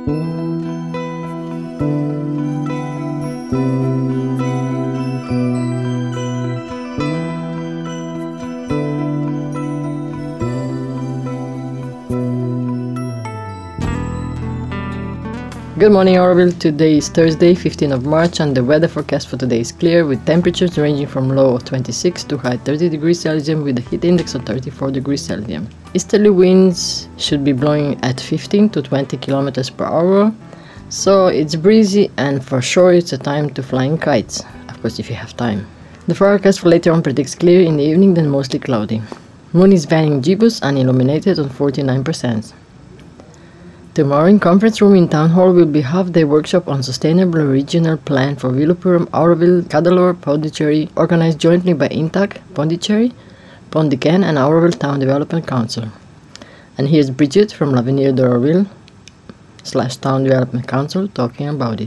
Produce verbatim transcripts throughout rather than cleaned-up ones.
Good morning, Oroville. Today is Thursday, fifteenth of March, and the weather forecast for today is clear, with temperatures ranging from low of twenty-six to high thirty degrees Celsius with a heat index of thirty-four degrees Celsius. Easterly winds should be blowing at fifteen to twenty kilometers per hour, so it's breezy, and for sure it's a time to flying kites, of course if you have time. The forecast for later on predicts clear in the evening, then mostly cloudy. Moon is banning gibbous and illuminated on forty-nine percent. Tomorrow in Conference Room in Town Hall will be half-day workshop on Sustainable Regional Plan for Vilupuram, Auroville, Cuddalore, Pondicherry, organized jointly by Intac, Pondicherry, Pondicherry and Auroville Town Development Council. And here's Bridget from L'Avenir d'Auroville slash Town Development Council talking about it.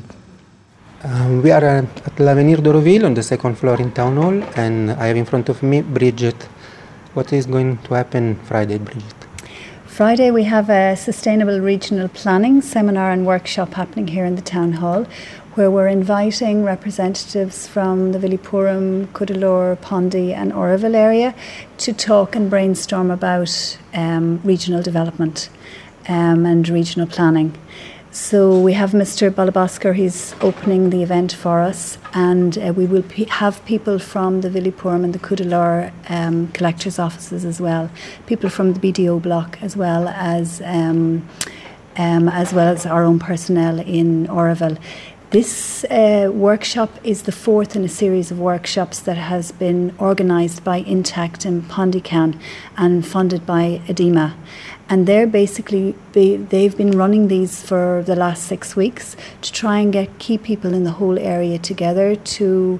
Um, we are uh, at L'Avenir d'Auroville on the second floor in Town Hall, and I have in front of me Bridget. What is going to happen Friday, Bridget? Friday we have a Sustainable Regional Planning seminar and workshop happening here in the Town Hall, where we're inviting representatives from the Vilupuram, Cuddalore, Pondi and Auroville area to talk and brainstorm about um, regional development um, and regional planning. So we have Mister Balabaskar, he's opening the event for us, and uh, we will pe- have people from the Vilupuram and the Cuddalore um, collectors' offices as well, people from the B D O block as well as um, um, as well as our own personnel in Auroville. This uh, workshop is the fourth in a series of workshops that has been organised by Intact and Pondican and funded by Edema. And they're basically, be, they've been running these for the last six weeks to try and get key people in the whole area together to,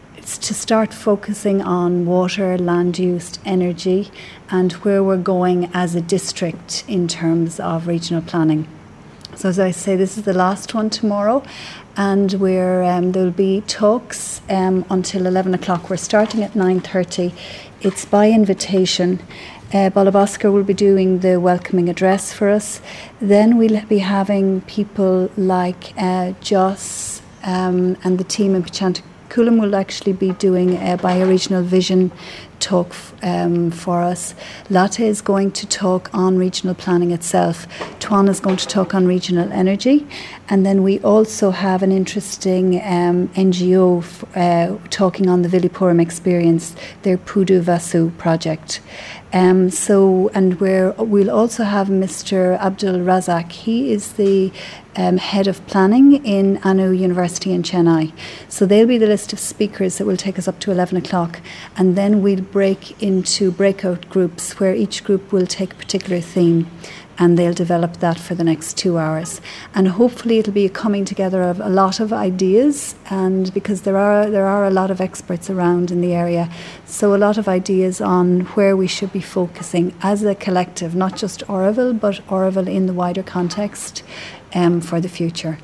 to start focusing on water, land use, energy, and where we're going as a district in terms of regional planning. So as I say, this is the last one tomorrow, and we're, um, there'll be talks um, until eleven o'clock. We're starting at nine thirty. It's by invitation. Uh, Balabaskar will be doing the welcoming address for us. Then we'll be having people like uh, Joss um, and the team in Pichantakulam will actually be doing a bioregional vision talk f- um, for us. Latte is going to talk on regional planning itself. Tuana is going to talk on regional energy. And then we also have an interesting um, N G O f- uh, talking on the Vilupuram experience, their Pudu Vasu project. Um, so, and we're, we'll also have Mister Abdul Razak. He is the um, head of planning in Anu University in Chennai. So they'll be the list of speakers that will take us up to eleven o'clock. And then we'll break into breakout groups where each group will take a particular theme, and they'll develop that for the next two hours. And hopefully it'll be a coming together of a lot of ideas, and because there are there are a lot of experts around in the area, so a lot of ideas on where we should be focusing as a collective, not just Auroville, but Auroville in the wider context um, for the future.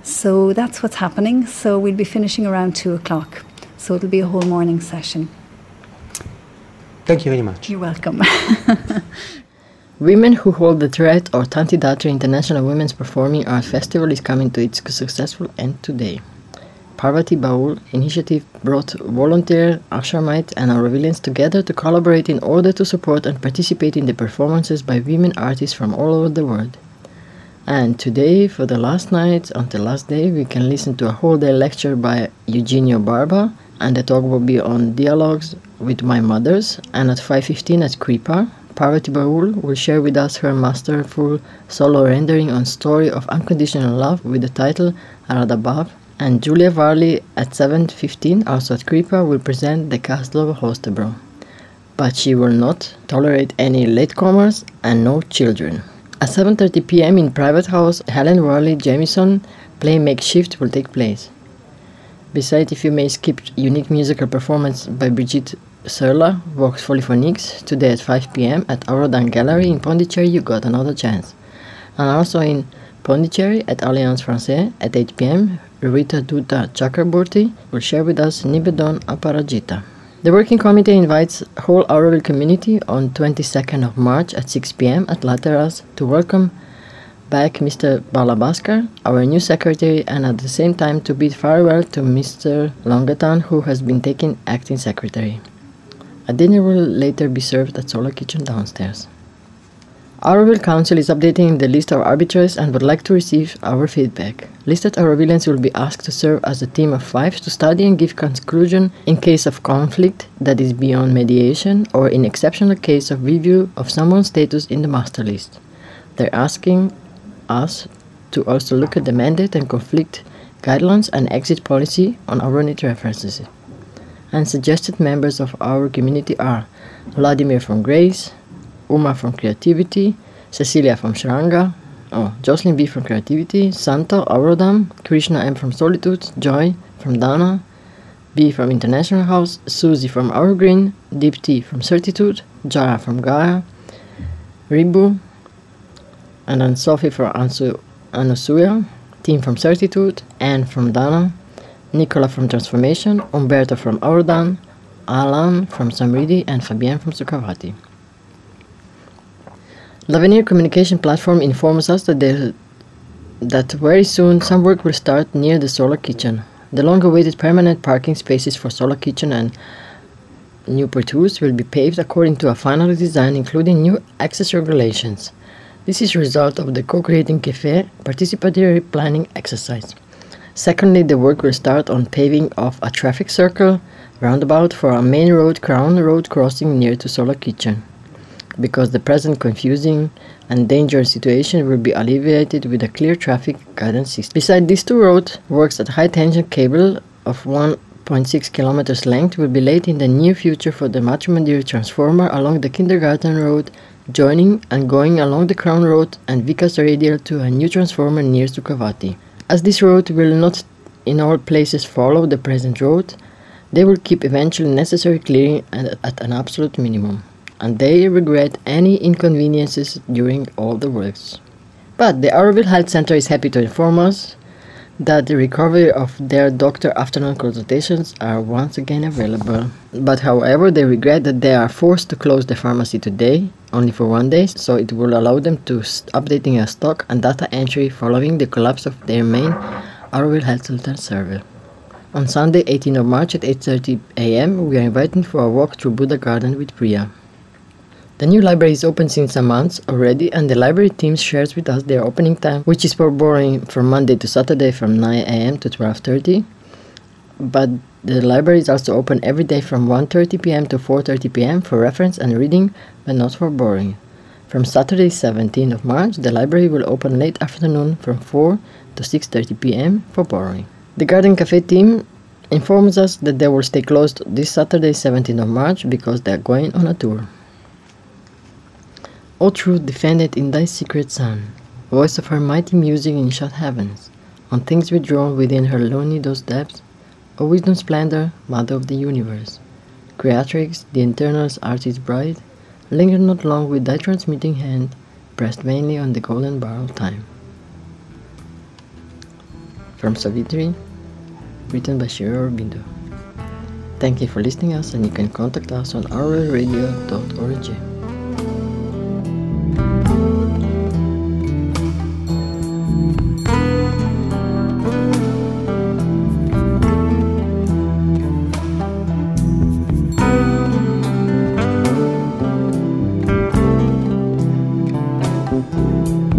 So that's what's happening. So we'll be finishing around two o'clock. So it'll be a whole morning session. Thank you very much. You're welcome. Women Who Hold the Thread, or Tanti Datri International Women's Performing Art Festival, is coming to its successful end today. Parvati Baul initiative brought volunteer, Ashamite and Aurovillians together to collaborate in order to support and participate in the performances by women artists from all over the world. And today, for the last night, until last day, we can listen to a whole day lecture by Eugenio Barba, and the talk will be on dialogues with my mothers. And at five fifteen at Kripa, Parvati Baul will share with us her masterful solo rendering on Story of Unconditional Love with the title Aradabav. And Julia Varley at seven fifteen, also at Kripa, will present the Castle of Holstebro. But she will not tolerate any latecomers and no children. At seven thirty p.m. in Private House, Helen Worley Jamieson Play Makeshift will take place. Besides, if you may skip unique musical performance by Brigitte Serla, Vox Polyphoniques, today at five p.m. at Aurodan Gallery in Pondicherry, you got another chance. And also in Pondicherry at Alliance Française at eight p.m. Rita Dutta Chakraborty will share with us Nibedon Aparajita. The Working Committee invites whole Auroville community on twenty-second of March at six p.m. at La Terrace to welcome back Mister Balabaskar, our new secretary, and at the same time to bid farewell to Mister Longatan, who has been taken acting secretary. A dinner will later be served at Solar Kitchen downstairs. Auroville Council is updating the list of arbiters and would like to receive our feedback. Listed Aurovillians will be asked to serve as a team of five to study and give conclusion in case of conflict that is beyond mediation or in exceptional case of review of someone's status in the master list. They're asking us to also look at the mandate and conflict guidelines and exit policy on our unit references. And suggested members of our community are Vladimir from Grace, Uma from Creativity, Cecilia from Shranga, oh, Jocelyn B from Creativity, Santo Aurodam, Krishna M from Solitude, Joy from Dana, B from International House, Susie from Our Green, Deep T from Certitude, Jara from Gaia, Ribu, and then Sophie from Ansu Anusuya, Team from Certitude, Anne from Dana, Nicola from Transformation, Umberto from Aurodan, Alan from Samridi, and Fabienne from Sukhavati. L'Avenir Communication Platform informs us that, there, that very soon some work will start near the Solar Kitchen. The long-awaited permanent parking spaces for Solar Kitchen and Newport House will be paved according to a final design including new access regulations. This is a result of the Co-Creating Cafe participatory planning exercise. Secondly, the work will start on paving of a traffic circle roundabout for a main road Crown Road crossing near to Solar Kitchen, because the present confusing and dangerous situation will be alleviated with a clear traffic guidance system. Beside these two roads, works at high tension cable of one point six kilometers length will be laid in the near future for the Matrimondier transformer along the Kindergarten Road, joining and going along the Crown Road and Vikas Radial to a new transformer near Sukhavati. As this road will not in all places follow the present road, they will keep eventually necessary clearing at, at an absolute minimum, and they regret any inconveniences during all the works. But the Auroville Health Center is happy to inform us that the recovery of their doctor afternoon consultations are once again available. But however, they regret that they are forced to close the pharmacy today, only for one day, so it will allow them to st- updating a stock and data entry following the collapse of their main Auroville Health Center server. On Sunday, eighteenth of March at eight thirty a m, we are invited for a walk through Buddha Garden with Priya. The new library is open since a month already, and the library team shares with us their opening time, which is for borrowing from Monday to Saturday from nine a m to twelve thirty. But the library is also open every day from one thirty p m to four thirty p m for reference and reading, but not for borrowing. From Saturday, seventeenth of March, the library will open late afternoon from four to six thirty p m for borrowing. The Garden Cafe team informs us that they will stay closed this Saturday, seventeenth of March, because they are going on a tour. O truth defended in thy secret sun, voice of her mighty music in shut heavens, on things withdrawn within her lonely those depths, O wisdom splendor, mother of the universe, creatrix, the eternal's artist bride, linger not long with thy transmitting hand, pressed vainly on the golden bar of time. From Savitri, written by Shira Aurobindo. Thank you for listening us, and you can contact us on auroville radio dot org. Thank you.